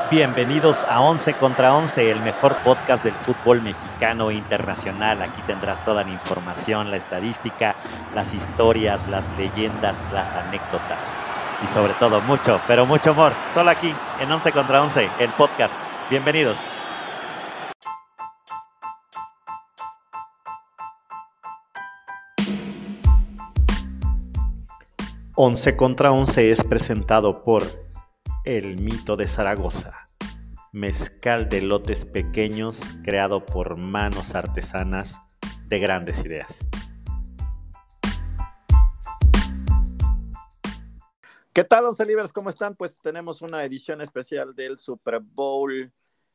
Bienvenidos a 11 contra 11, el mejor podcast del fútbol mexicano e internacional. Aquí tendrás toda la información, la estadística, las historias, las leyendas, las anécdotas y sobre todo mucho, pero mucho amor. Solo aquí en 11 contra 11, el podcast. Bienvenidos. Once contra 11 es presentado por El Mito de Zaragoza, mezcal de lotes pequeños creado por manos artesanas de grandes ideas. ¿Qué tal, Once Libres? ¿Cómo están? Pues tenemos una edición especial del Super Bowl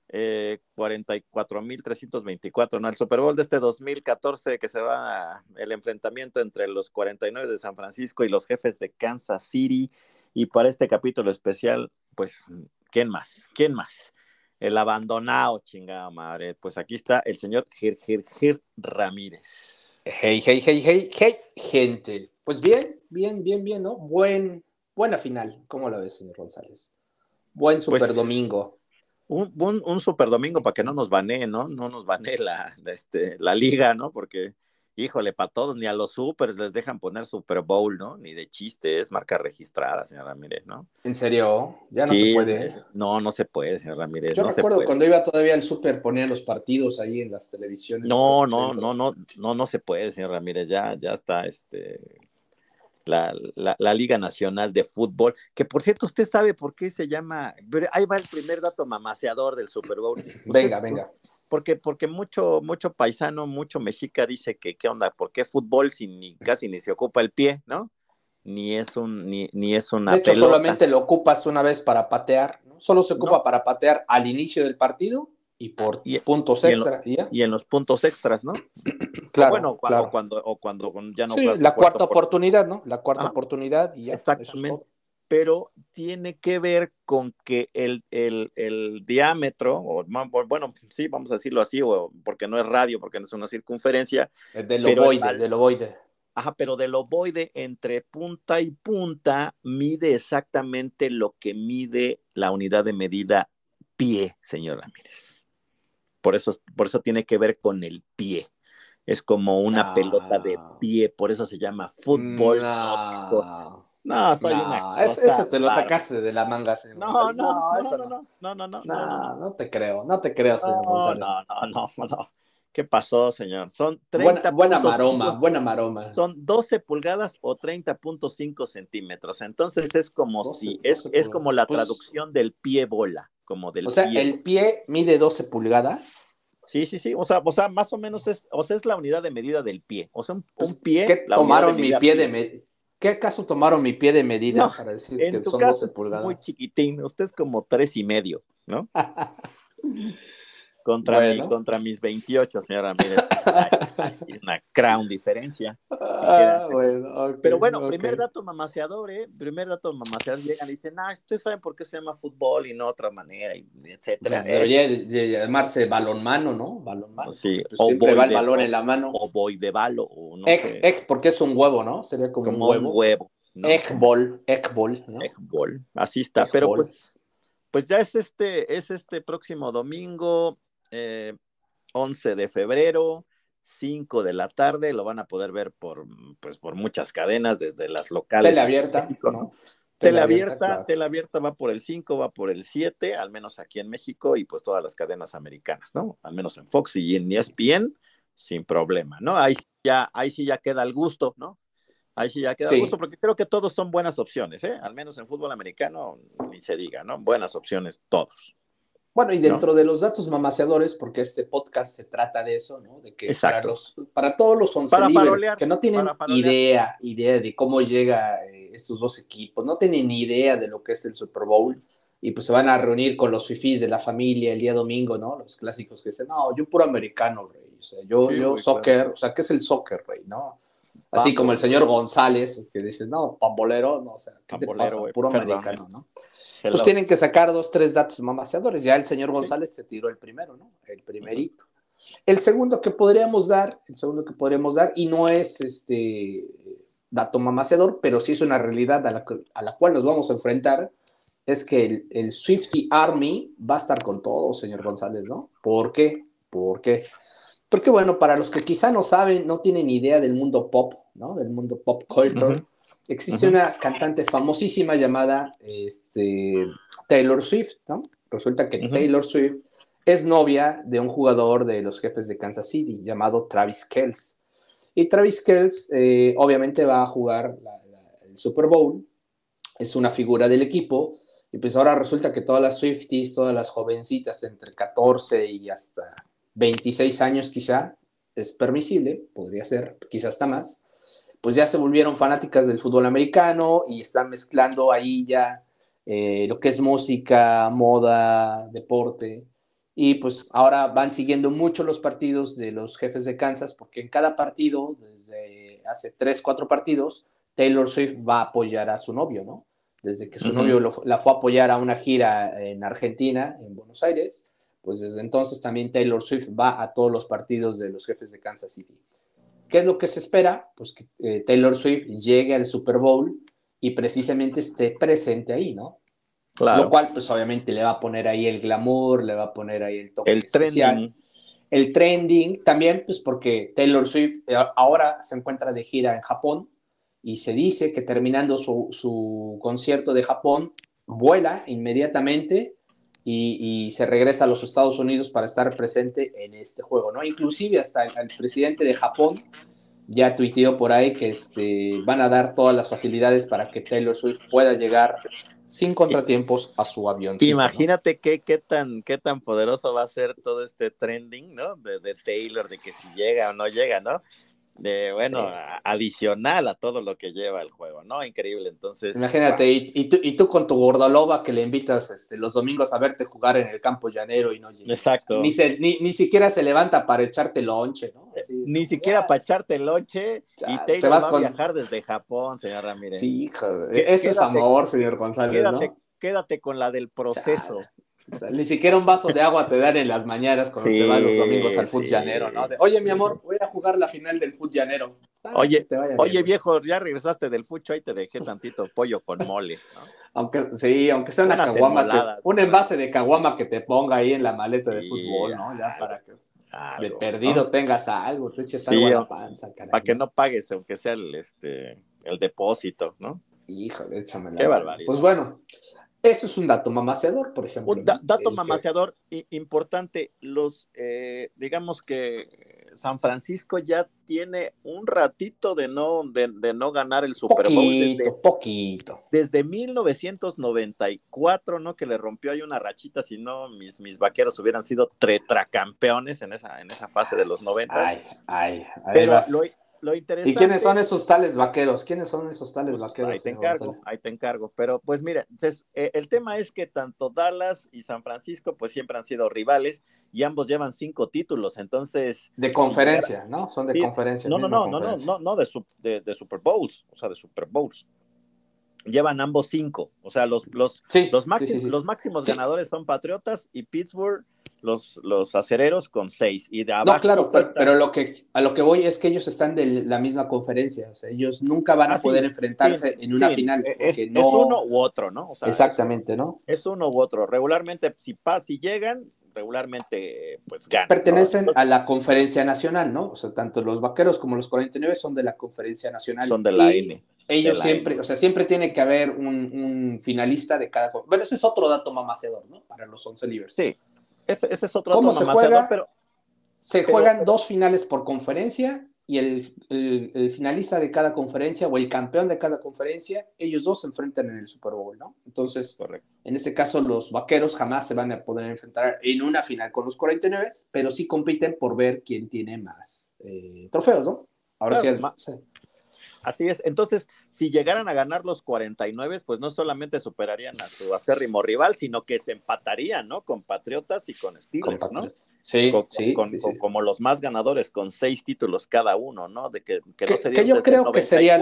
44.324, ¿no? El Super Bowl de este 2014, que se va el enfrentamiento entre los 49 de San Francisco y los Jefes de Kansas City. Y para este capítulo especial, pues, ¿quién más? El abandonado, chingada madre. Pues aquí está el señor Gir Ramírez. Hey, gente. Pues bien, ¿no? Buena final. ¿Cómo la ves, señor González? Buen super Pues, domingo. Un super domingo para que no nos banee, ¿no? No nos banee la liga, ¿no? Porque, híjole, para todos, ni a los supers les dejan poner Super Bowl, ¿no? Ni de chiste, es marca registrada, señor Ramírez, ¿no? ¿En serio? Ya no Sí, se puede. no se puede, señor Ramírez. Yo No se recuerdo puede. cuando iba todavía al súper, ponían los partidos ahí en las televisiones. No dentro. se puede, señor Ramírez. Ya está la Liga Nacional de Fútbol, que por cierto, usted sabe por qué se llama. Ahí va el primer dato mamaseador del Super Bowl. Venga. Porque mucho paisano, mucho mexica dice que qué onda, ¿por qué fútbol si casi ni se ocupa el pie, ¿no? Ni es una De hecho, pelota. solamente lo ocupas una vez para patear, ¿no? Solo se ocupa para patear al inicio del partido y por puntos extra. Y en los puntos extras, ¿no? Claro, O cuando ya no sí, juegas la cuarta oportunidad, ¿no? La cuarta oportunidad y ya. Exactamente. Eso es todo. Pero tiene que ver con que el diámetro, bueno, sí, vamos a decirlo así, porque no es radio, porque no es una circunferencia. Del ovoide. Ajá, pero del ovoide entre punta y punta mide exactamente lo que mide la unidad de medida pie, señor Ramírez. Por eso tiene que ver con el pie. Es como una pelota de pie, por eso se llama fútbol. No, soy una cosa. Eso te lo sacaste de la manga, señor González. No te creo, señor González. No. ¿Qué pasó, señor? Son 30 buena maroma. Son 12 pulgadas o 30.5 centímetros. Entonces es como 12 es como la traducción del pie bola, como del pie. O sea, el pie mide 12 pulgadas. Sí. O sea, más o menos es la unidad de medida del pie. O sea, un pie. ¿Qué tomaron mi pie de medida? ¿Qué acaso tomaron mi pie de medida para decir que son 12 pulgadas? Es muy chiquitín. Usted es como 3.5, ¿no? Contra mis 28, señora. Mire, hay una gran diferencia. Okay, pero bueno, primer dato mamaseador, llegan y dicen, ustedes saben por qué se llama fútbol y no otra manera, etcétera. Debería de llamarse balonmano, ¿no? Balonmano. Sí, pues siempre va el balón en la mano. O voidebalo, o no sé. Egg, porque es un huevo, ¿no? Sería como un huevo. ¿No? Eggball, ¿no? Eggball, así está. Eggball. Pero pues ya es este próximo domingo, 11 de febrero, 5 de la tarde, lo van a poder ver por muchas cadenas, desde las locales. Teleabierta, México, ¿no? Teleabierta va por el 5, va por el 7, al menos aquí en México, y pues todas las cadenas americanas, ¿no? Al menos en Fox y en ESPN, sin problema, ¿no? Ahí sí ya queda el gusto, ¿no? Ahí sí ya queda el gusto, porque creo que todos son buenas opciones, ¿eh? Al menos en fútbol americano, ni se diga, ¿no? Buenas opciones todos. Bueno, y dentro de los datos mamaseadores, porque este podcast se trata de eso, ¿no? De que para todos los oncelivers que no tienen idea de cómo llega estos dos equipos, no tienen ni idea de lo que es el Super Bowl, y pues se van a reunir con los fifís de la familia el día domingo, ¿no? Los clásicos que dicen, no, yo puro americano, rey. O sea, yo soccer, claro. O sea, ¿qué es el soccer, rey, no? Así como el señor González, que dice, no, pambolero, no, o sea, ¿qué te pasa? Puro americano, ¿no? Pues tienen que sacar 2-3 datos mamaseadores. Ya el señor González se tiró el primero, ¿no? El primerito. El segundo que podríamos dar, y no es dato mamaseador, pero sí es una realidad a la cual nos vamos a enfrentar, es que el Swiftie Army va a estar con todo, señor González, ¿no? ¿Por qué? Porque, bueno, para los que quizá no saben, no tienen idea del mundo pop, ¿no? Del mundo pop culture, existe una cantante famosísima llamada Taylor Swift, ¿no? Resulta que Taylor Swift es novia de un jugador de los Jefes de Kansas City llamado Travis Kelce. Y Travis Kelce obviamente va a jugar el Super Bowl, es una figura del equipo, y pues ahora resulta que todas las Swifties, todas las jovencitas entre 14 y hasta 26 años quizá, es permisible, podría ser, quizás hasta más, pues ya se volvieron fanáticas del fútbol americano y están mezclando ahí ya lo que es música, moda, deporte. Y pues ahora van siguiendo mucho los partidos de los Jefes de Kansas, porque en cada partido, desde hace 3, 4 partidos, Taylor Swift va a apoyar a su novio, ¿no? Desde que su novio la fue a apoyar a una gira en Argentina, en Buenos Aires, pues desde entonces también Taylor Swift va a todos los partidos de los Jefes de Kansas City. ¿Qué es lo que se espera? Pues que Taylor Swift llegue al Super Bowl y precisamente esté presente ahí, ¿no? Claro. Lo cual, pues obviamente le va a poner ahí el glamour, le va a poner ahí el toque especial. Trending. El trending también, pues porque Taylor Swift ahora se encuentra de gira en Japón y se dice que terminando su concierto de Japón, vuela inmediatamente y se regresa a los Estados Unidos para estar presente en este juego, ¿no? Inclusive hasta el presidente de Japón ya tuiteó por ahí que van a dar todas las facilidades para que Taylor Swift pueda llegar sin contratiempos a su avión. Imagínate, ¿no? qué tan poderoso va a ser todo este trending, ¿no? De Taylor, de que si llega o no llega, ¿no? Bueno, sí. Adicional a todo lo que lleva el juego, ¿no? Increíble, entonces... Imagínate, y tú con tu gordoloba que le invitas los domingos a verte jugar en el campo llanero y no llega. Exacto. Ni siquiera se levanta para echarte lonche, ¿no? Así, ni siquiera para echarte lonche, y Taylor va a viajar desde Japón, señor Ramírez. Sí, hijo, eso es amor, señor González, ¿no? Quédate con la del proceso. O sea, ni siquiera un vaso de agua te dan en las mañanas cuando te vas los domingos al fut llanero, ¿no? Oye, mi amor, voy a jugar la final del fut llanero. Oye, viejo, ya regresaste del fucho, ahí te dejé tantito pollo con mole, ¿no? Aunque sea una caguama, un envase de caguama que te ponga ahí en la maleta de fútbol, ¿no? Ya para que de perdido, ¿no? Tengas algo, te eches algo a la panza, caray. Para que no pagues, aunque sea el depósito, ¿no? Híjole, échamela. Qué barbaridad. Pues bueno, eso es un dato mamaseador, por ejemplo. Un dato mamaseador importante. Digamos que San Francisco ya tiene un ratito de no ganar el Super Bowl. Poquito. Desde 1994, ¿no? Que le rompió ahí una rachita, si no, mis vaqueros hubieran sido tetracampeones en esa fase de los 90. Pero lo interesante... ¿Y quiénes son esos tales vaqueros? Ahí te encargo. Pero pues mira, el tema es que tanto Dallas y San Francisco pues siempre han sido rivales y ambos llevan 5 títulos, entonces... De conferencia, ¿no? Son de conferencia. No, de Super Bowls, o sea, de Super Bowls. Llevan ambos 5, o sea, los máximos ganadores son Patriotas y Pittsburgh, los acereros con 6 y de abajo. No, claro, pero a lo que voy es que ellos están de la misma conferencia, o sea, ellos nunca van a poder enfrentarse en una final. Es uno u otro, ¿no? O sea, exactamente, ¿no? Es uno u otro. Regularmente, si llegan, regularmente pues ganan. Pertenecen a la conferencia nacional, ¿no? O sea, tanto los vaqueros como los 49 son de la conferencia nacional. Son de la N. Ellos siempre, o sea, siempre tiene que haber un finalista de cada... Bueno, ese es otro dato mamaseador, ¿no? Para los 11 libres. Sí. Ese es otro ¿Cómo se juega? Pero juegan 2 finales por conferencia y el finalista de cada conferencia o el campeón de cada conferencia, ellos dos se enfrentan en el Super Bowl, ¿no? Entonces, correcto. En este caso, los vaqueros jamás se van a poder enfrentar en una final con los 49, pero sí compiten por ver quién tiene más trofeos, ¿no? Ahora claro, sí. Así es. Entonces, si llegaran a ganar los 49, pues no solamente superarían a su acérrimo rival, sino que se empatarían, ¿no? Con Patriotas y con Steelers, ¿no? Sí, como los más ganadores, con 6 títulos cada uno, ¿no? Que yo creo que sería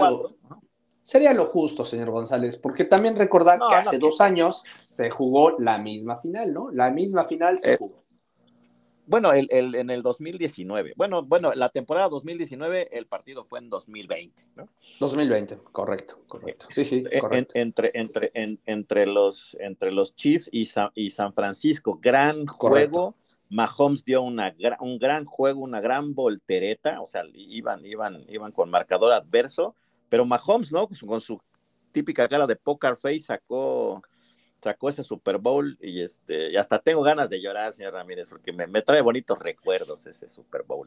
lo justo, señor González, porque también recordar que hace 2 años se jugó la misma final, ¿no? La misma final se jugó. bueno, en el 2019. Bueno, la temporada 2019, el partido fue en 2020, ¿no? 2020, correcto. Sí, correcto. Entre los Chiefs y San Francisco, gran Correcto. juego. Mahomes dio un gran juego, una gran voltereta, o sea, iban con marcador adverso, pero Mahomes, ¿no? Con su típica cara de poker face sacó ese Super Bowl y hasta tengo ganas de llorar, señor Ramírez, porque me trae bonitos recuerdos ese Super Bowl.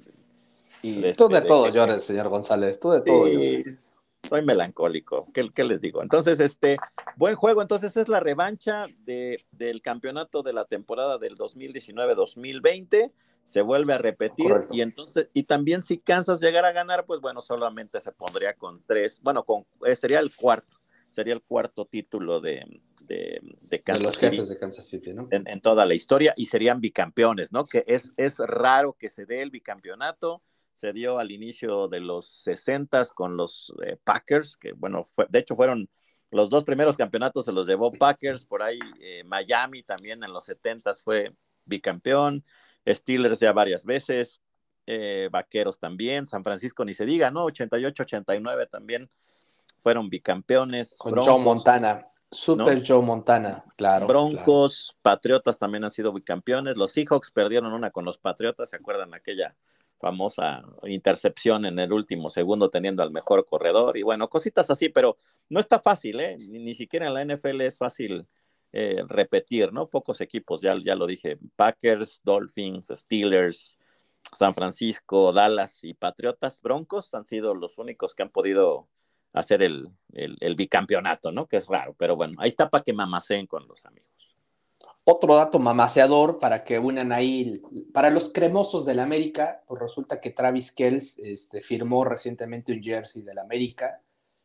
Y tú de todo llores, señor González, tú de todo llores. Soy melancólico, ¿qué les digo? Entonces, buen juego. Entonces es la revancha del campeonato de la temporada del 2019-2020, se vuelve a repetir. Correcto. Y también si Kansas llegara a ganar, pues bueno, solamente se pondría con 3, bueno, sería el cuarto título de Kansas los jefes City, de Kansas City, ¿no? En toda la historia, y serían bicampeones, ¿no? Que es raro que se dé el bicampeonato. Se dio al inicio de los 60 con los Packers, que bueno, de hecho fueron los 2 primeros campeonatos, se los llevó Packers. Por ahí Miami también en los 70 fue bicampeón, Steelers ya varias veces, Vaqueros también, San Francisco ni se diga, ¿no? 88, 89 también fueron bicampeones. Con Broncos, Joe Montana, Super, ¿no? Joe Montana, claro. Broncos, claro. Patriotas también han sido bicampeones. Los Seahawks perdieron una con los Patriotas, ¿se acuerdan? Aquella famosa intercepción en el último segundo teniendo al mejor corredor, y bueno, cositas así, pero no está fácil, ni siquiera en la NFL es fácil repetir, ¿no? Pocos equipos, ya lo dije, Packers, Dolphins, Steelers, San Francisco, Dallas y Patriotas. Broncos han sido los únicos que han podido hacer el bicampeonato, ¿no? Que es raro, pero bueno, ahí está para que mamaceen con los amigos. Otro dato mamaseador para que unan ahí, para los cremosos del América, pues resulta que Travis Kelce firmó recientemente un jersey del América,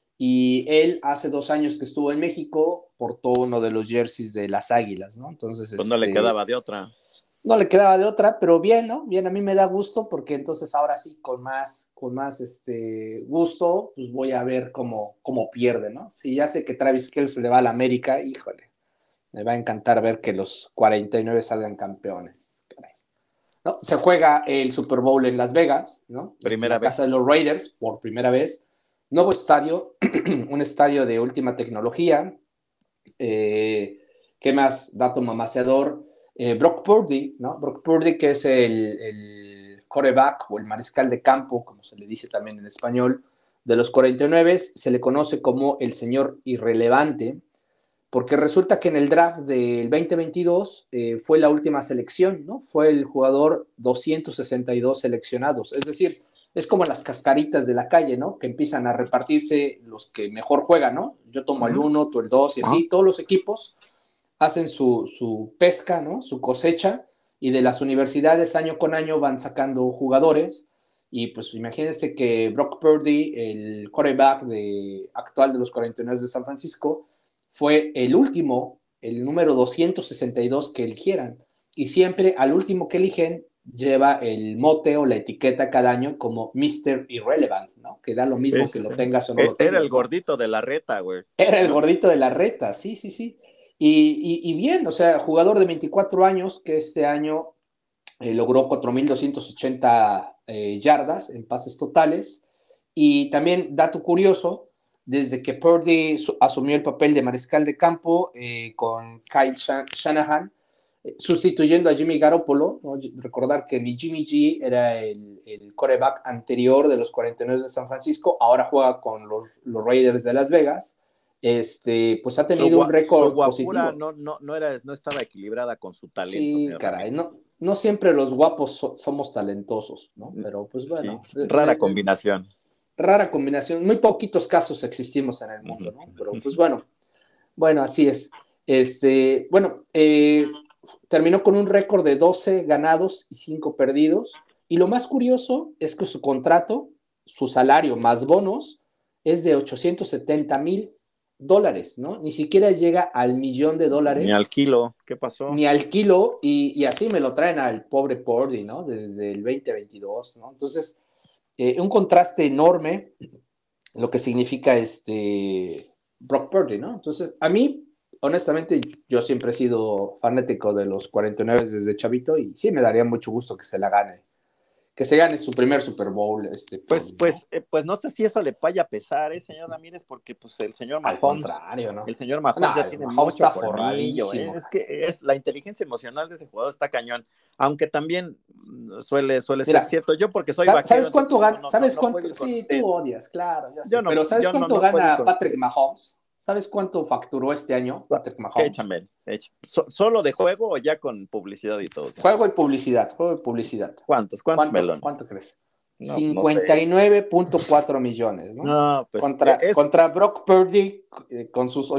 y él hace 2 años que estuvo en México portó uno de los jerseys de las Águilas, ¿no? Entonces, pues no le quedaba de otra. No le quedaba de otra, pero bien, ¿no? Bien, a mí me da gusto porque entonces ahora sí, con más gusto, pues voy a ver cómo pierde, ¿no? Si ya sé que Travis Kelce le va a la América, híjole, me va a encantar ver que los 49 salgan campeones. ¿No? Se juega el Super Bowl en Las Vegas, ¿no? Primera en la casa de los Raiders, por primera vez. Nuevo estadio, un estadio de última tecnología. ¿Qué más? Dato mamaseador. Brock Purdy, ¿no? Brock Purdy, que es el quarterback o el mariscal de campo, como se le dice también en español, de los 49, se le conoce como el señor irrelevante, porque resulta que en el draft del 2022 fue la última selección, ¿no? Fue el jugador 262 seleccionados, es decir, es como las cascaritas de la calle, ¿no? Que empiezan a repartirse los que mejor juegan, ¿no? Yo tomo el 1, tú el 2 y así, todos los equipos hacen su pesca, ¿no? Su cosecha, y de las universidades año con año van sacando jugadores. Y pues imagínense que Brock Purdy, el quarterback actual de los 49 de San Francisco, fue el último, el número 262 que eligieran. Y siempre al último que eligen lleva el mote o la etiqueta cada año como Mr. Irrelevant, ¿no? Que da lo mismo que lo tengas o no lo tengas. Era el gordito de la reta, güey. Era el gordito de la reta, sí. Y bien, o sea, jugador de 24 años que este año logró 4,280 yardas en pases totales. Y también, dato curioso, desde que Purdy asumió el papel de mariscal de campo con Kyle Shanahan, sustituyendo a Jimmy Garoppolo, ¿no? Recordar que Jimmy G era el quarterback anterior de los 49 de San Francisco, ahora juega con los Raiders de Las Vegas. Pues ha tenido un récord positivo. No estaba equilibrada con su talento. Sí, caray, no siempre los guapos somos talentosos, ¿no? Pero pues bueno. Sí, rara combinación. Rara combinación. Muy poquitos casos existimos en el mundo, ¿no? Pero pues bueno, así es. Terminó con un récord de 12 ganados y 5 perdidos. Y lo más curioso es que su contrato, su salario más bonos, es de $870,000, ¿no? Ni siquiera llega al $1,000,000. Ni al kilo, ¿qué pasó? Ni al kilo, y así me lo traen al pobre Purdy, ¿no? Desde el 2022, ¿no? Entonces, un contraste enorme, lo que significa Brock Purdy, ¿no? Entonces, a mí honestamente, yo siempre he sido fanático de los 49 desde chavito y sí me daría mucho gusto que se la gane. Que se gane su primer Super Bowl. Pues no sé si eso le vaya a pesar, señor Ramírez, porque pues el señor Al Mahomes, contrario, ¿no? el señor Mahomes No, ya el tiene Mahomes mucho está colmillo, forradísimo. Es que es la inteligencia emocional de ese jugador está cañón, aunque también suele Mira, ser cierto. Yo porque soy vaquero, ¿sabes cuánto entonces gana? ¿Sabes no puedo cuánto? ir con Sí, tú usted. odias, claro, ya sé. Pero ¿sabes Yo cuánto no puedo ir gana con Patrick usted. Mahomes? ¿Sabes cuánto facturó este año Patrick ¿Qué Mahomes? échame? ¿Solo de juego o ya con publicidad y todo? Juego y publicidad, juego y publicidad. ¿Cuántos melones? ¿Cuánto crees? No, no sé. 59.4 millones, ¿no? No, pues Contra Brock Purdy con sus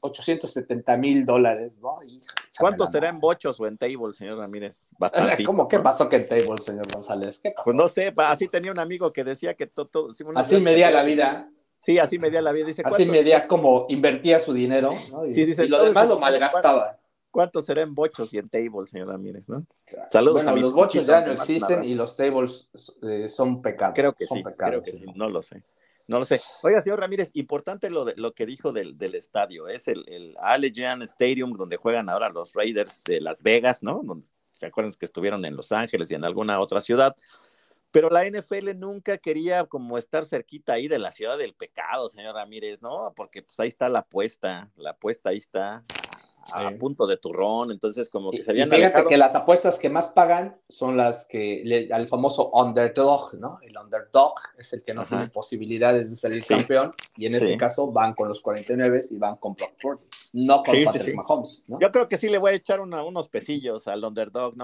$870,000, ¿no? Hija, échame ¿cuánto la será en mano. bochos o en table, señor Ramírez? Bastantito, ¿Cómo? ¿Qué ¿no? pasó que en table, señor González? ¿Qué Pues pasó? no sé, así tenía un amigo que decía que sí, unas Así veces que medía tenía la que... vida, Sí, así medía la vida. Dice, así medía como invertía su dinero, ¿no? Sí, Y dice, lo todo demás ese lo dinero, malgastaba. ¿cuánto será en bochos y en table, señor Ramírez, no? Saludos a Bueno, mi los bochos Ponchito, ya no le mando un existen y abrazo. los tables son pecado, Creo que sí, no lo sé. No lo sé. Oiga, señor Ramírez, importante lo que dijo del estadio. Es el Allegiant Stadium donde juegan ahora los Raiders de Las Vegas, ¿no? Donde, ¿se acuerdan que estuvieron en Los Ángeles y en alguna otra ciudad? Pero la NFL nunca quería como estar cerquita ahí de la ciudad del pecado, señor Ramírez, ¿no? Porque pues ahí está la apuesta ahí está a Sí. punto de turrón, entonces como que se Y habían fíjate alejado que las apuestas que más pagan son las al famoso underdog, ¿no? El underdog es el que no tiene Ajá. posibilidades de salir Sí, campeón y en este sí. caso van con los 49 y van con Brock Purdy, no con Sí, sí, Patrick sí. Mahomes, ¿no? Yo creo que sí le voy a echar unos pesillos al underdog,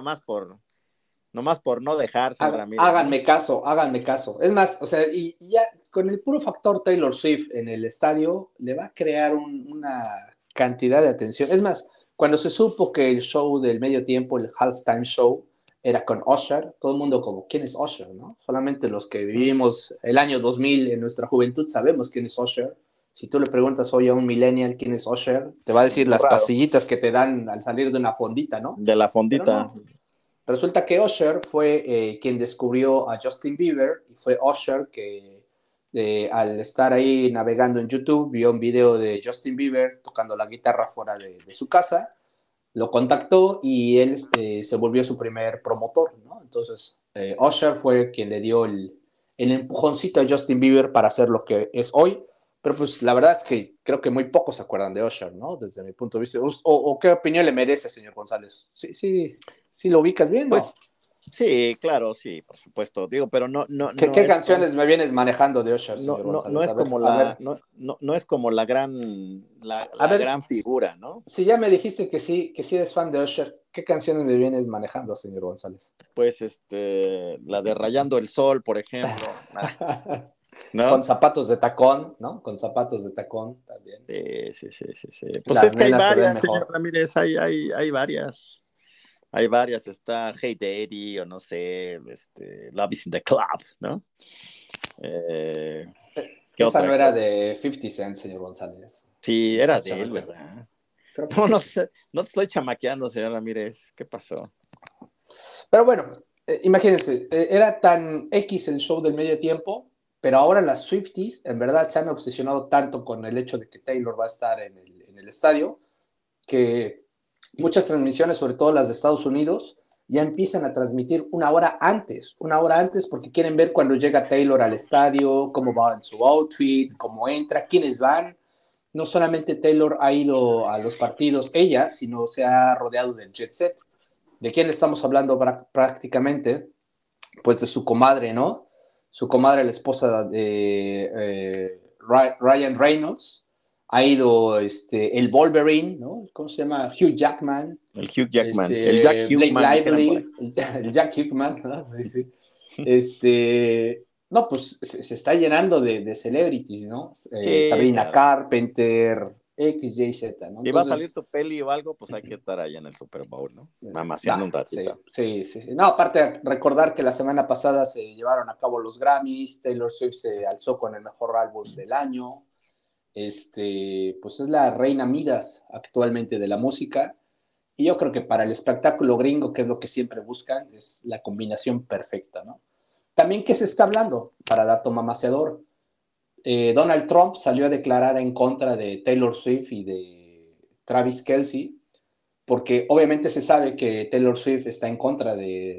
nomás por no dejar, señor Ramírez, ¿no? Háganme caso. Es más, o sea, y ya con el puro factor Taylor Swift en el estadio, le va a crear una cantidad de atención. Es más, cuando se supo que el show del medio tiempo, el halftime show, era con Usher, todo el mundo como, ¿quién es Usher? ¿No? Solamente los que vivimos el año 2000 en nuestra juventud sabemos quién es Usher. Si tú le preguntas hoy a un millennial quién es Usher, te va a decir Muy las raro. pastillitas que te dan al salir de una fondita, ¿no? De la Pero fondita. no, resulta que Usher fue quien descubrió a Justin Bieber y fue Usher que al estar ahí navegando en YouTube vio un video de Justin Bieber tocando la guitarra fuera de su casa, lo contactó y él se volvió su primer promotor, ¿no? Entonces Usher fue quien le dio el empujoncito a Justin Bieber para hacer lo que es hoy. Pero pues la verdad es que creo que muy pocos se acuerdan de Usher, ¿no? Desde mi punto de vista. ¿O qué opinión le merece, señor González? Sí lo ubicas bien, Pues ¿no? sí, claro, sí, por supuesto. Digo, pero no ¿Qué es, canciones me vienes manejando de Usher, señor no González? es como no es como A la ver, gran figura, ¿no? si ya me dijiste que sí eres fan de Usher, ¿qué canciones me vienes manejando, señor González? Pues la de Rayando el Sol, por ejemplo, Con ¿no? zapatos de tacón, ¿no? Con zapatos de tacón también. Sí. Pues Las es que hay nenas se ven varias, señor mejor. Ramírez, hay varias. Hay varias, está Hey Daddy, o no sé, Love is in the Club, ¿no? Eh, ¿Qué Esa otra? no era de 50 Cent, señor González. Sí, Me era estás de él, chamaqueando. ¿verdad? Creo que No, sí. no te estoy chamaqueando, señor Ramírez. ¿Qué pasó? Pero bueno, imagínense, era tan X el show del medio tiempo, pero ahora las Swifties en verdad se han obsesionado tanto con el hecho de que Taylor va a estar en el estadio, que muchas transmisiones, sobre todo las de Estados Unidos, ya empiezan a transmitir una hora antes porque quieren ver cuando llega Taylor al estadio, cómo va en su outfit, cómo entra, quiénes van. No solamente Taylor ha ido a los partidos ella, sino se ha rodeado del jet set. ¿De quién estamos hablando prácticamente? Pues de su comadre, ¿no? Su comadre, la esposa de Ryan Reynolds. Ha ido el Wolverine, ¿no? ¿Cómo se llama? Hugh Jackman. El Hugh Jackman, el Jack Blake Hughman, dijeran por ahí. Lively, el Jack Hughman, ¿no? Sí, sí. No, pues se está llenando de celebrities, ¿no? Sí, Sabrina claro. Carpenter, X, Y, Z, ¿no? Si va a salir Entonces, tu peli o algo, pues hay que estar ahí en el Super Bowl, ¿no? Mamaseando un sí, ratito. sí, sí, sí. No, aparte, recordar que la semana pasada se llevaron a cabo los Grammys, Taylor Swift se alzó con el mejor álbum del año, pues es la reina Midas actualmente de la música, y yo creo que para el espectáculo gringo, que es lo que siempre buscan, es la combinación perfecta, ¿no? También, ¿qué se está hablando? Para dato mamaseador, Donald Trump salió a declarar en contra de Taylor Swift y de Travis Kelce, porque obviamente se sabe que Taylor Swift está en contra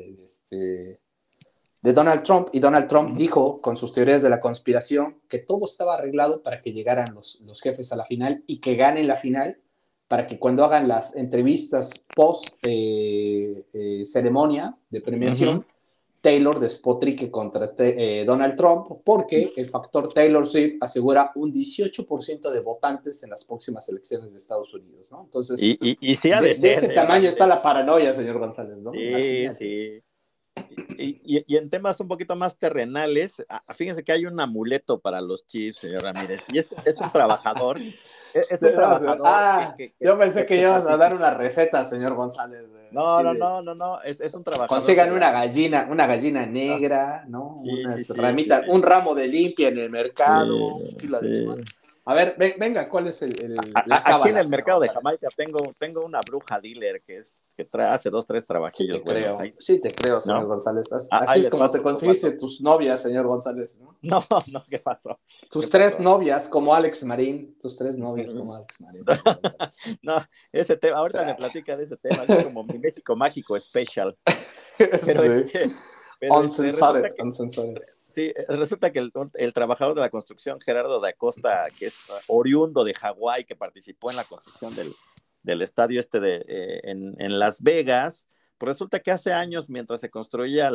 de Donald Trump, y Donald Trump dijo con sus teorías de la conspiración que todo estaba arreglado para que llegaran los jefes a la final y que ganen la final, para que cuando hagan las entrevistas post ceremonia de premiación, Taylor despotrique contra Donald Trump, porque el factor Taylor Swift asegura un 18% de votantes en las próximas elecciones de Estados Unidos, ¿no? Entonces, y sí ha de ser, ese tamaño está la paranoia, señor González, ¿no? Sí, Imagínate. sí. Y en temas un poquito más terrenales, fíjense que hay un amuleto para los Chiefs, señor Ramírez, y es un trabajador. Es un trabajador yo pensé que ibas a dar una receta, señor González. No, es un trabajador. Consigan una gallina negra, ¿no? Sí, Unas sí, ramitas, sí. un ramo de limpia en el mercado, un kilo sí. de limón. A ver, venga, ¿cuál es la cábala? Aquí en el mercado de Jamaica tengo una bruja dealer que hace 2, 3 trabajillos buenos. Sí te creo, señor ¿no? González. Así es como te conseguiste tus novias, señor González, ¿no? No, ¿qué pasó? Tus tres novias como Alex Marín, tus 3 novias como Alex Marín. No, ese tema, ahorita me platica de ese tema, es como mi México Mágico Special. Pero, sí. Uncensored. Sí, resulta que el trabajador de la construcción, Gerardo da Costa, que es oriundo de Hawái, que participó en la construcción del estadio en Las Vegas, pues resulta que hace años, mientras se construía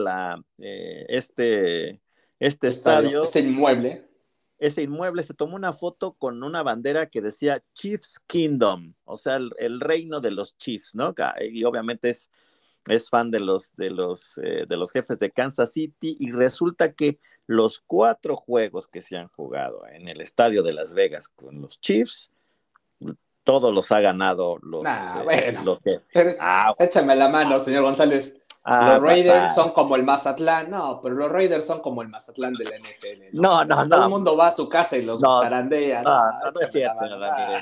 este estadio, ese inmueble, se tomó una foto con una bandera que decía Chiefs Kingdom, o sea, el reino de los Chiefs, ¿no? Y obviamente es fan de los Jefes de Kansas City, y resulta que los 4 juegos que se han jugado en el estadio de Las Vegas con los Chiefs, todos los ha ganado los Jefes. Échame la mano, señor González. Los Raiders son como el Mazatlán. No, pero los Raiders son como el Mazatlán de la NFL. No. Todo el mundo va a su casa y los zarandea. No es cierto, señor Ramírez.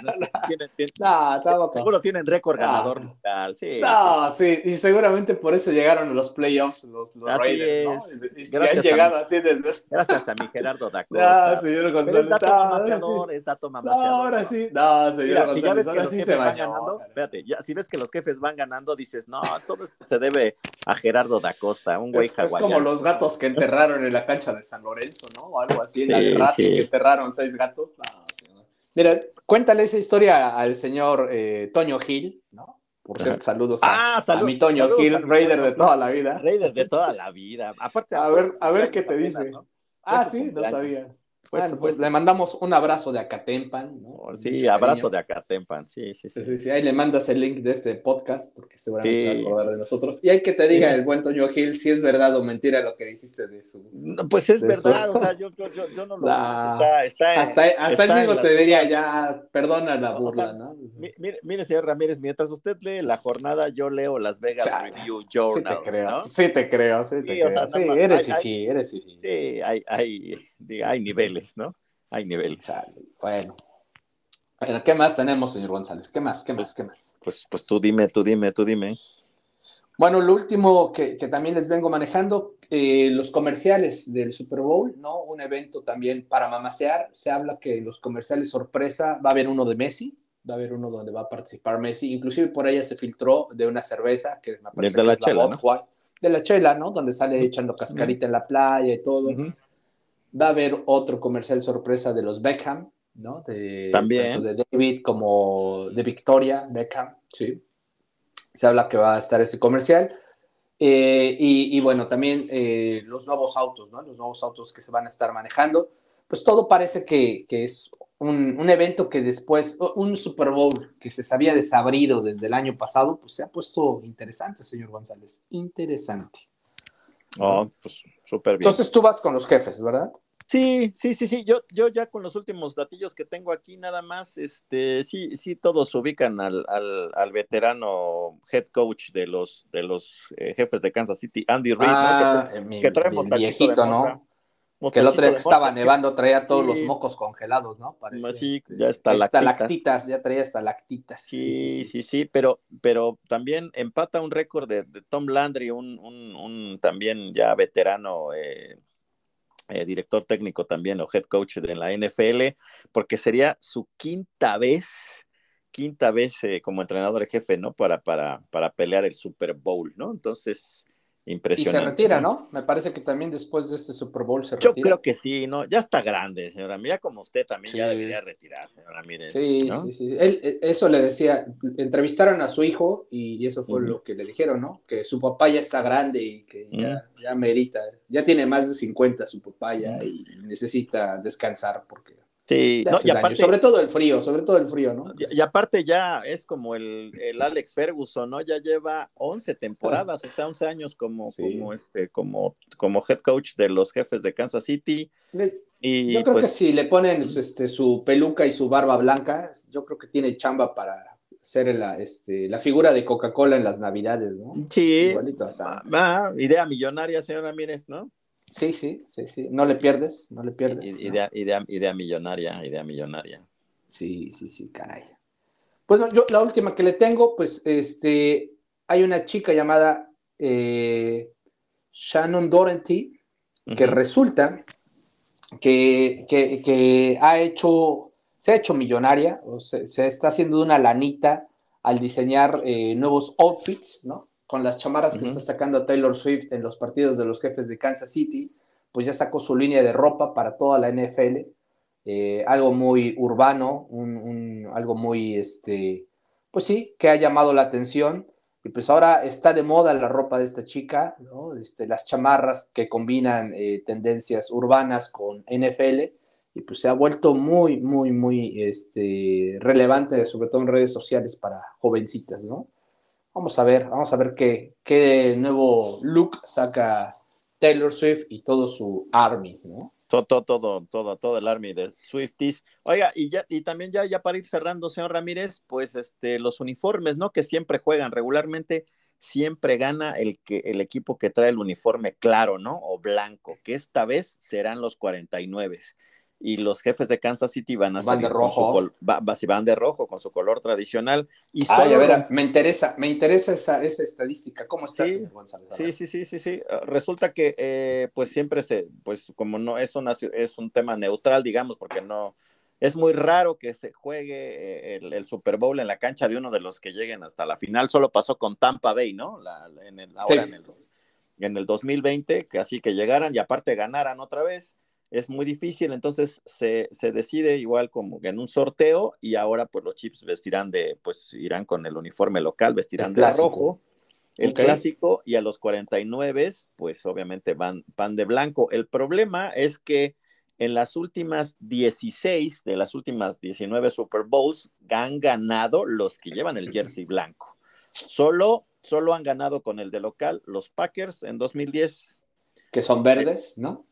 Seguro tienen récord ganador local. Sí, sí, y seguramente por eso llegaron a los playoffs los Raiders, ¿no? Y han llegado así desde... Gracias a mi Gerardo da Costa. No, señor González. Es dato mamaseador. Ahora sí. No, señor González, si ya ves que ahora los sí jefes se van ganando, espérate, si ves que los jefes van ganando, dices, no, todo esto se debe a Gerardo da Costa, un güey hawaiano. Es como los gatos que enterraron en la cancha de San Lorenzo, ¿no? O algo así, en la de Racing, que enterraron 6 gatos. No. Mira, cuéntale esa historia al señor Toño Gil, ¿no? Por cierto, saludos a mi Toño Gil, Raider de toda la vida. Raider de toda la vida. Aparte, a ver qué te dice. ¿No? Sí, no sabía. Bueno, pues le mandamos un abrazo de Acatempan, ¿no? Sí, abrazo de Acatempan, sí. Ahí le mandas el link de este podcast, porque seguramente se va a acordar de nosotros. Y hay que te diga el buen Toño Gil si es verdad o mentira lo que dijiste de su... No, pues es verdad, o sea, yo no lo... hasta él mismo te diría, ya, perdona la burla, ¿no? Mire, señor Ramírez, mientras usted lee la jornada, yo leo Las Vegas Review Journal. Sí te creo. Eres fifí. Sí, hay niveles, ¿no? Hay niveles. Bueno, ¿qué más tenemos, señor González? ¿Qué más? Pues tú dime. Bueno, lo último que también les vengo manejando, los comerciales del Super Bowl, ¿no? Un evento también para mamasear. Se habla que los comerciales sorpresa, va a haber uno de Messi, va a haber uno donde va a participar Messi, inclusive por ella se filtró de una cerveza, que me parece que es la Budweiser, de la chela, ¿no? Donde sale echando cascarita en la playa y todo. Va a haber otro comercial sorpresa de los Beckham, ¿no? También. Tanto de David como de Victoria Beckham, sí. Se habla que va a estar ese comercial. Y bueno, también los nuevos autos, ¿no? Los nuevos autos que se van a estar manejando. Pues todo parece que es un evento que después, un Super Bowl que se sabía desabrido desde el año pasado, pues se ha puesto interesante, señor González. Interesante. Pues súper bien. Entonces tú vas con los jefes, ¿verdad? Sí. Yo ya con los últimos datillos que tengo aquí, nada más, sí, todos ubican al veterano head coach de los Jefes de Kansas City, Andy Reid, ¿no? Que trae el viejito, ¿no? Que el otro día que estaba nevando traía todos los mocos congelados, ¿no? Parecía, sí, ya estalactitas. Ya traía estalactitas. Sí, pero también empata un récord de Tom Landry, un también ya veterano director técnico también o head coach de la NFL, porque sería su quinta vez quinta vez como entrenador en jefe, ¿no? Para pelear el Super Bowl, ¿no? Entonces, impresionante. Y se retira, ¿no? Me parece que también después de este Super Bowl se Yo retira. creo que sí, ¿no? Ya está grande, señora. Mira, como usted también ya debería retirarse, señora Ramírez, sí, ¿no? sí. Eso le decía, entrevistaron a su hijo y eso fue lo que le dijeron, ¿no? Que su papá ya está grande y que ya merita, ya tiene más de 50 su papá ya y necesita descansar porque sí, le no, hace daño. Sobre todo el frío, ¿no? Y aparte ya es como el Alex Ferguson, ¿no? Ya lleva 11 temporadas, o sea, 11 años como head coach de los Jefes de Kansas City. Yo Y creo que pues si le ponen su peluca y su barba blanca, yo creo que tiene chamba para ser la figura de Coca-Cola en las Navidades, ¿no? Es sí, igualito a Santa. idea millonaria, señora Ramírez, ¿no? Sí. No le pierdes, no le pierdes, ¿no? Idea millonaria. Sí, caray. Pues no, yo la última que le tengo, pues hay una chica llamada Shannon Doherty que resulta que se ha hecho millonaria, o se está haciendo una lanita al diseñar nuevos outfits, ¿no? Con las chamarras que está sacando Taylor Swift en los partidos de los Jefes de Kansas City, pues ya sacó su línea de ropa para toda la NFL, algo muy urbano, algo muy, pues sí, que ha llamado la atención. Y pues ahora está de moda la ropa de esta chica, ¿no? Las chamarras que combinan tendencias urbanas con NFL, y pues se ha vuelto muy relevante, sobre todo en redes sociales para jovencitas, ¿no? Vamos a ver qué nuevo look saca Taylor Swift y todo su army, ¿no? Todo el army de Swifties. Oiga, y también ya para ir cerrando, señor Ramírez, pues los uniformes, ¿no? Que siempre juegan regularmente, siempre gana el equipo que trae el uniforme claro, ¿no? O blanco, que esta vez serán los 49. Y los Jefes de Kansas City van a Van de salir con rojo. si van de rojo, con su color tradicional. Y Ay, a solo ver, me interesa esa estadística. ¿Cómo está, sí, señor González? sí. Resulta que pues siempre pues como no es un tema neutral, digamos, porque no, es muy raro que se juegue el Super Bowl en la cancha de uno de los que lleguen hasta la final. Solo pasó con Tampa Bay, ¿no? Ahora Sí. en el 2020, que así que llegaran y aparte ganaran otra vez. Es muy difícil, entonces se decide igual como que en un sorteo y ahora pues los Chiefs pues irán con el uniforme local, El vestirán de clásico. rojo el Ok. clásico, y a los 49, pues obviamente van de blanco. El problema es que en las últimas 16 de las últimas 19 Super Bowls han ganado los que llevan el jersey blanco. Solo han ganado con el de local los Packers en 2010. Que son verdes, ¿no?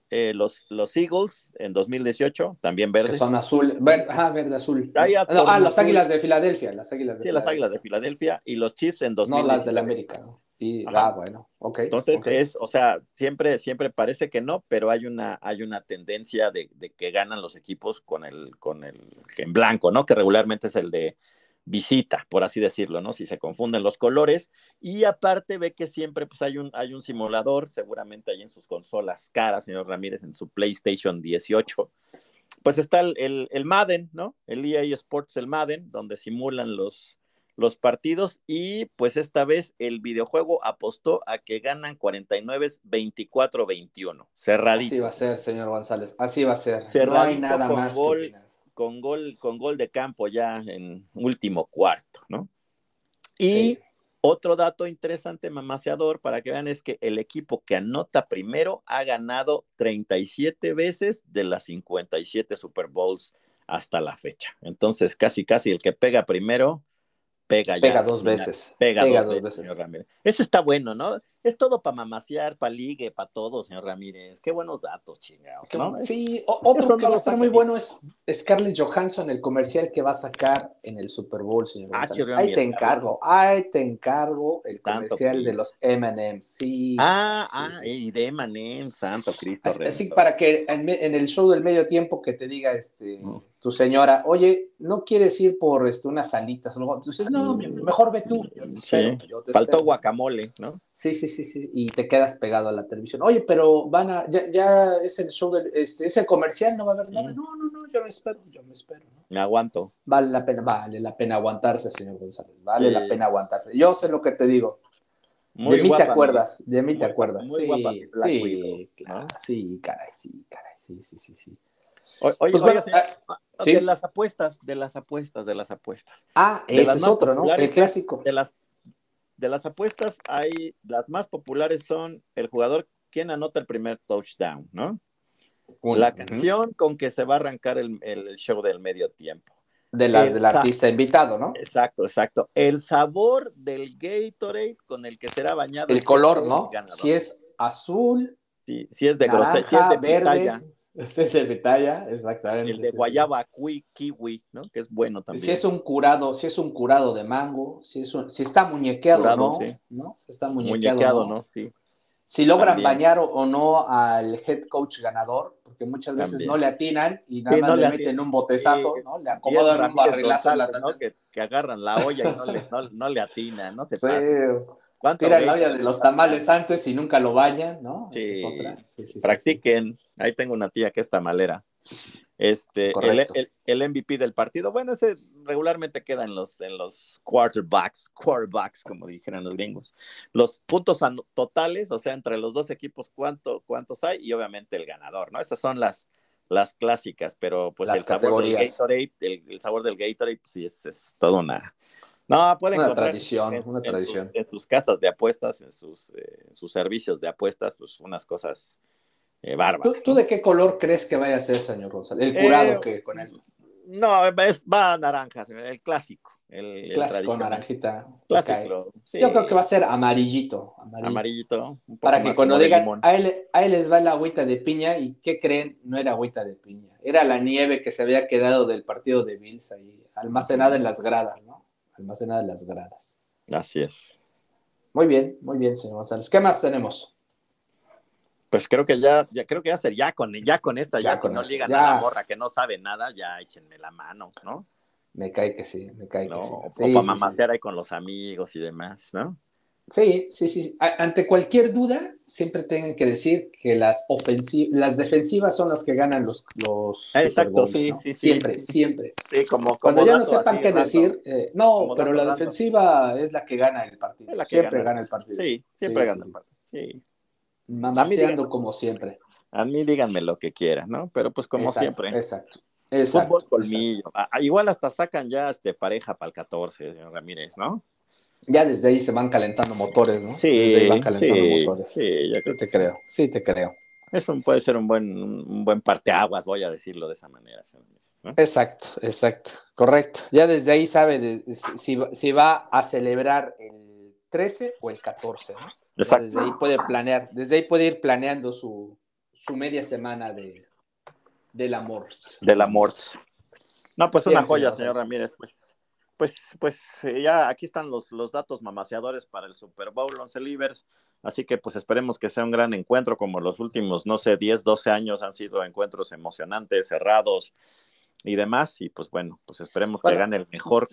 Los Eagles en 2018, también Que son verdes. azul, verde, azul, ¿no? Las azul. Águilas de Filadelfia, las Águilas de Sí, las Águilas de Filadelfia. Filadelfia y los Chiefs en No las del 2019. América, ¿no? Y, Ajá. bueno, ok. Entonces o sea, siempre parece que no, pero hay una tendencia de que ganan los equipos con el en blanco, ¿no? Que regularmente es el de visita, por así decirlo, ¿no? Si se confunden los colores. Y aparte ve que siempre pues hay un simulador, seguramente ahí en sus consolas caras, señor Ramírez, en su PlayStation 18. Pues está el Madden, ¿no? El EA Sports, el Madden, donde simulan los partidos, y pues esta vez el videojuego apostó a que ganan 49 24-21, Así va cerradito. a ser, señor González, así va a ser. No hay Cerradito nada más que opinar. con gol de campo ya en último cuarto, ¿no? Sí. Y otro dato interesante, mamaseador, para que vean, es que el equipo que anota primero ha ganado 37 veces de las 57 Super Bowls hasta la fecha. Entonces, casi el que pega primero pega ya Pega al dos final. veces. Pega Pega dos dos veces, señor veces. Ramírez. Eso está bueno, ¿no? Es todo para mamasear, para ligue, para todo, señor Ramírez. Qué buenos datos, chingados, ¿no? Sí, otro Eso que no va a lo estar saca muy ni. bueno es Scarlett Johansson, el comercial que va a sacar en el Super Bowl, señor González. Chirrión, mi Scarlett. Ahí te encargo el Santo comercial de Cristo. los M&M's. Sí, sí. Y de Manem, Santo Cristo Así Redentor. para que en el show del medio tiempo que te diga tu señora, oye, ¿no quieres ir por unas alitas? Entonces, no, mejor ve tú, Sí, yo te faltó espero. guacamole, ¿no? Sí, y te quedas pegado a la televisión. Oye, pero ya es el show es el comercial, no va a haber nada. No, yo me espero, ¿no? Me aguanto. Vale la pena aguantarse, señor González. Vale la pena aguantarse. Yo sé lo que te digo. Muy de mí guapa, te acuerdas, de mí te muy, acuerdas. muy guapa mi Black Widow, Claro, ¿no? sí, caray, sí. Oye, Pues bueno, señor, de sí. las apuestas. De Ese las es más otro, ¿no? El populares, clásico. de las apuestas hay, las más populares son el jugador quien anota el primer touchdown, ¿no? La canción con que se va a arrancar el show del medio tiempo. De las del artista invitado, ¿no? Exacto. El sabor del Gatorade con el que será bañado el color, ¿no? ganador. Si es azul, si es de naranja, si es de verde, pitaya. es de pitaya, exactamente. El de guayaba, kiwi, ¿no? Que es bueno también. Si es un curado de mango, si está muñequeado, curado, ¿no? Sí. ¿No? Si está muñequeado, ¿no? Sí. Si logran también. bañar o no al head coach ganador, porque muchas veces no le atinan y nada más le meten un botezazo, ¿no? Le acomodan un barrilazo en la ¿no? Que agarran la olla y no le atinan, no se pasa. Tiran la olla de los tamales antes y nunca lo bañan, ¿no? Sí, esa es otra. Practiquen. Ahí tengo una tía que es tamalera. El MVP del partido, bueno, ese regularmente queda en los quarterbacks, como dijeran los gringos. Los puntos totales, o sea, entre los dos equipos, cuántos hay, y obviamente el ganador, ¿no? Esas son las clásicas, pero pues las categorías. El sabor del Gatorade, pues sí, es toda una... No, pueden una comprar tradición. En sus casas de apuestas, en sus servicios de apuestas, pues unas cosas... bárbaras. ¿Tú de qué color crees que vaya a ser, señor González? El curado que con él. No, va a naranja, el clásico. El clásico naranjita. Clásico, sí. Yo creo que va a ser amarillito. Amarillito, un poco para más que cuando como digan, a él les va la agüita de piña, ¿y qué creen? No era agüita de piña, era la nieve que se había quedado del partido de Bills ahí, almacenada en las gradas, ¿no? Almacenada en las gradas. Así es. Muy bien, señor González. ¿Qué más tenemos? Pues creo que ya con esta, si no ligan a la morra que no sabe nada, ya échenme la mano, ¿no? Me cae que sí. O para mamasear ahí con los amigos y demás, ¿no? Sí. Ante cualquier duda, siempre tengan que decir que las defensivas son las que ganan los Exacto, Super Bowls, sí. Siempre. Sí, como cuando ya no dato sepan qué decir, pero la defensiva es la que gana el partido. Es la que siempre gana el partido. Sí, siempre gana el partido. Sí. Mamaseando como siempre. A mí díganme lo que quieran, ¿no? Pero pues como siempre. Exacto. Fútbol colmillo. Igual hasta sacan ya pareja para el 14, señor Ramírez, ¿no? Ya desde ahí se van calentando motores, ¿no? Sí, desde ahí van calentando motores. Sí, te creo. Eso puede ser un buen parteaguas, voy a decirlo de esa manera, señor Ramírez, ¿no? Exacto. Correcto. Ya desde ahí sabe si va a celebrar el 13 o el 14, ¿no? Exacto. Desde ahí puede planear, desde ahí puede ir planeando su media semana del amor. Del amor. No, pues una joya, señor Ramírez, pues ya aquí están los datos mamaseadores para el Super Bowl 11 Livers, así que pues esperemos que sea un gran encuentro como los últimos, 10, 12 años han sido encuentros emocionantes, cerrados y demás, y pues bueno, pues esperemos que gane el mejor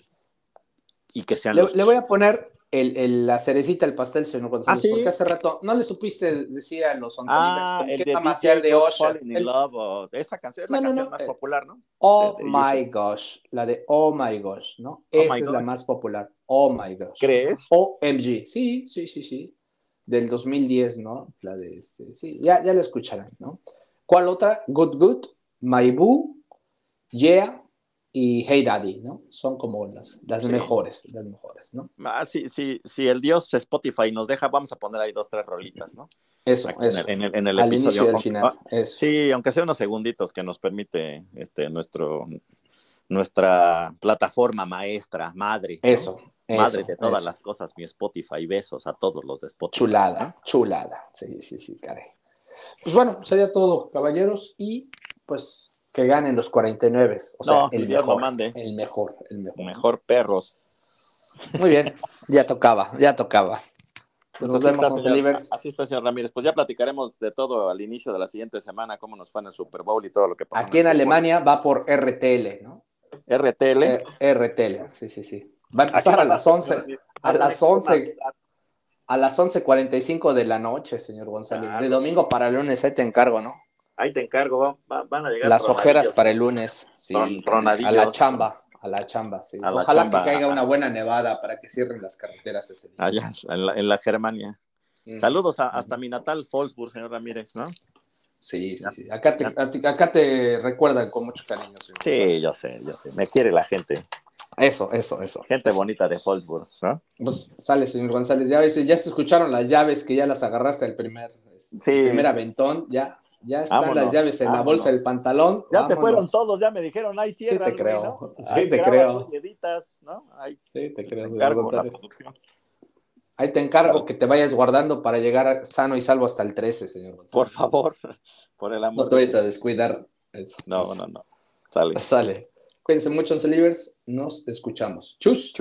y que sean le voy a poner la cerecita al pastel, señor González, porque hace rato no le supiste decir a los 11 Livers el de DJ de Usher. Esa canción es la canción más popular, ¿no? Oh my gosh, la de Oh my gosh, ¿no? Esa es la más popular. Oh my gosh. ¿Crees? OMG, sí. Del 2010, ¿no? La de sí, ya la escucharán, ¿no? ¿Cuál otra? Good, My Boo, Yeah y Hey Daddy, ¿no? Son como las mejores, ¿no? Si el dios Spotify nos deja, vamos a poner ahí 2, 3 rolitas, ¿no? Eso. En el al episodio. Inicio y al final. Eso. Sí, aunque sea unos segunditos que nos permite nuestra plataforma maestra, madre. Eso. ¿no? Madre de todas las cosas, mi Spotify. Besos a todos los de Spotify. Chulada. Sí, caray. Pues bueno, sería todo, caballeros, y pues que ganen los 49. O sea, el mejor. El mejor. Mejor perros. Muy bien, ya tocaba. Pues nos vemos, así está, señor Ramírez. Pues ya platicaremos de todo al inicio de la siguiente semana, cómo nos fue en el Super Bowl y todo lo que pasó. Aquí en Alemania va por RTL, ¿no? RTL. RTL, sí. Va a empezar a las 11. A las 11:45 de la noche, señor González. De domingo para lunes, ahí te encargo, ¿no? Ahí te encargo, van a llegar las ojeras para el lunes. Sí, tronadillos. A la chamba, sí. Ojalá que caiga una buena nevada para que cierren las carreteras ese día. Allá, en la Germania. Saludos hasta mi natal Wolfsburg, señor Ramírez, ¿no? Sí. Acá te recuerdan con mucho cariño. Sí, yo sé. Me quiere la gente. Eso. Gente bonita de Wolfsburg, ¿no? Pues sale, señor González. Ya se escucharon las llaves que ya las agarraste el primer aventón. Ya están las llaves en la bolsa del pantalón. Ya se fueron todos, ya me dijeron, ahí cierra, sí te creo. ¿no? Sí te creo. ¿no? Ahí sí te creo, señor González. Ahí te encargo que te vayas guardando para llegar sano y salvo hasta el 13, señor González. Por favor, por el amor. No te vayas a descuidar. No. Sale. Cuídense mucho, Oncelivers. Nos escuchamos. Chus.